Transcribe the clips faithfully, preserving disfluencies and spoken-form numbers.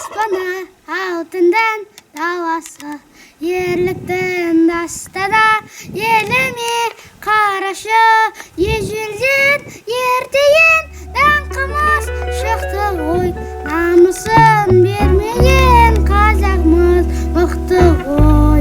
аспаны алтындан даласы, ерліктің дастада еліме қарашы, ежелден ертеен даңқымыз шықты ғой, намысын бермеген қазақмыз мықты ғой.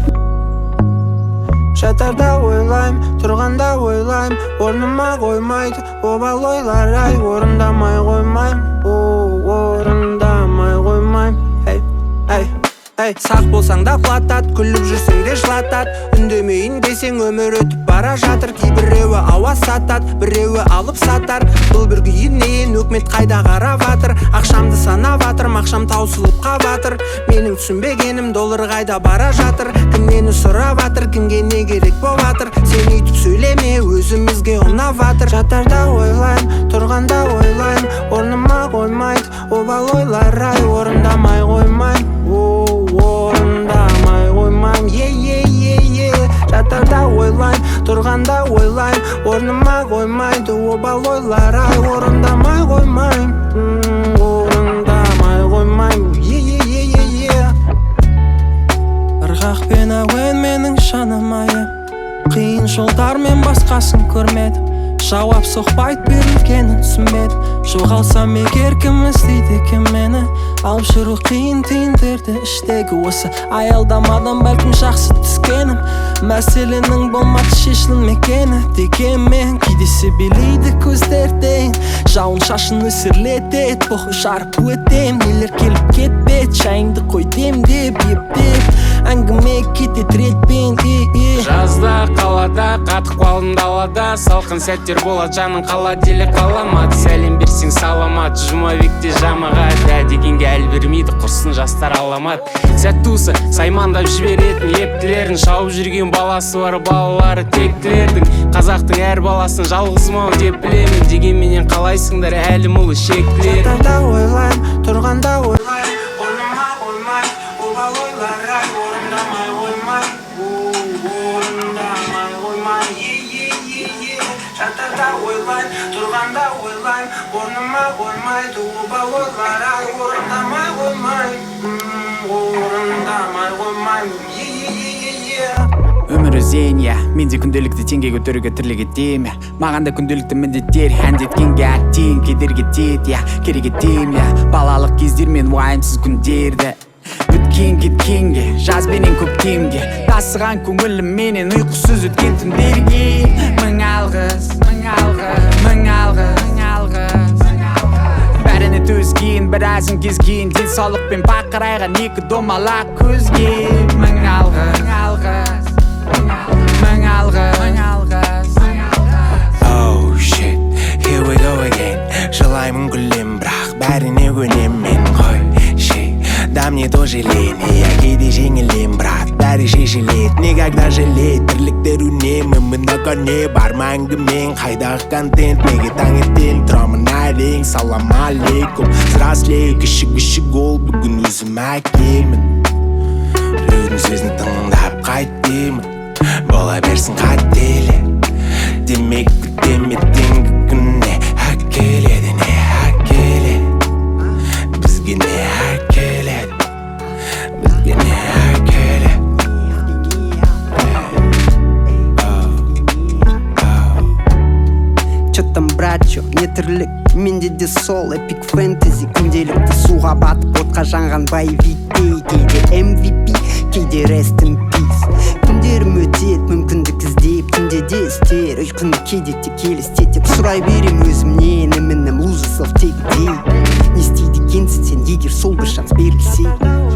Жатарда ойлайм, тұрғанда ойлайм, орныма қоймайды обал ойлар, ай, орындамай қоймайм, о, орындамай қоймайм. Эй, эй, эй, сақ болсаң да құлатат, күліп жүрсең де жылатат, үндемейін десең өмір өтіп бара жатыр. Кейбіреуі ауа сатат, біреуі алып сатар, бұл бір күйінен өкмет қайда қарап атыр. Ақшамды санап атыр, мақшам таусылып қабатыр, менің түсінбегенім доллар қайда бара жатыр. Кім нені сұрап атыр, кімге не керек боп атыр, сен үйтіп сөйлеме, өзімізге ұнап атыр. Жатарда ойлайм, тұрғанда ойлайм, орныма қоймайды обал ойлар, ай, орындамай қоймайм, о, орындамай қоймайм, е, е, е, е. Жатарда ойлайм, тұрғанда ойлайм, орныма қоймайды обал ойлар, ай, орындамай қоймайм, орындамай қоймайм, е, е, е, е, е. Ырғақ пен әуен менің жаным айым, қиын жолдармен басқасын көрмедім, жауап соқпайды берілгенін түсінбедім. Жоғалсам егер кім іздейді екен мені, алып жүру қиын түйіндерді іштегі осы аялдамадан бәлкім жақсы түскенім. Мәселенің болмады шешілмегені дегенмен, кейде билейді көздерден, жауын шашын өсірлетеді, бұғы жарып өтем, нелер келіп кетпеді, шайыңды қой демдеп ептеп, әңгіме кетеді ретпен. Жазда қалада қатып қалдым далада, салқын сәттер болады жаның қала деле қаламады, сәлем берсең саламат, жұмабекте жамағат, ә дегенге әл бермейді құрсын жастар аламат. Сәт туысы саймандап жіберетін ептілерін, шауып жүрген баласы бар балалары тектілердің, қазақтың әр баласын жалғызмау деп білемін, дегенменен қалайсыңдар әлі мұлы шектілер. Жатарда ойлайм, тұрғанда ойлайм, орныма қоймай обал ойлар, ай, орындамай қоймай, орындамай қоймай, е, е, е, е. Жатарда ойлайм, тұрғанда ойлайм, орныма қоймайды обал ойлар, ай, орындамай қоймай, орындамай қоймай, е, е, е, е, е. Өмір өзен, я, менде күнделікті теңге көтеруге тірлік етем, я. Маған да күнделікті міндеттер, әндеткенге әттен кедергі тет, я, керек етем, я. Балалық кездер мен уайымсыз күндерді өткен кеткенге, жаз бенен көктемге, тасыған көңілім менен ұйқысыз өткен түндерге. Мың алғыс, мың алғыс, мың алғыс, мың алғыс. Бәріне төзген, біразын кезген, денсаулықпен бақырайған екі домалақ көзге. Мың алғыс, мың алғыс, мың алғыс, мың алғыс. Oh shit, here we go again. Жылаймын күлем, бірақ бәріне көнем мен ғой. Да мне тоже лень, я кейде жеңілем, брат, бәрі шешілет, никогда жалеть. Тірліктер үнемі, много не бар мәңгімен, қайдағы контент, неге таңертең тұрамын әрең. Салам алейкум, взрослею, кіші-кіші гол, бүгін өзім әкемін. Біреудің сөзін тыңдап қайт деймін, бола берсін қателі, демек күтеме теңгі күнне әкеледі, не әкеледі, бізге не әкеледі, бізге не әкеледі. Чё там, братчо, не тірлік, менде де сол эпик фэнтези, күнделікті суға батып отқа жанған боевиктей, кейде эм ви пи, кейде rest in peace. Күндерім өтет, мүмкіндік іздеп, күнде де істер, ұйқынды кейде тек елестетіп сұрай берем өзімнен, емінім lose yourself take a day. Не істейді екенсің сен егер сол бір шанс берілсе.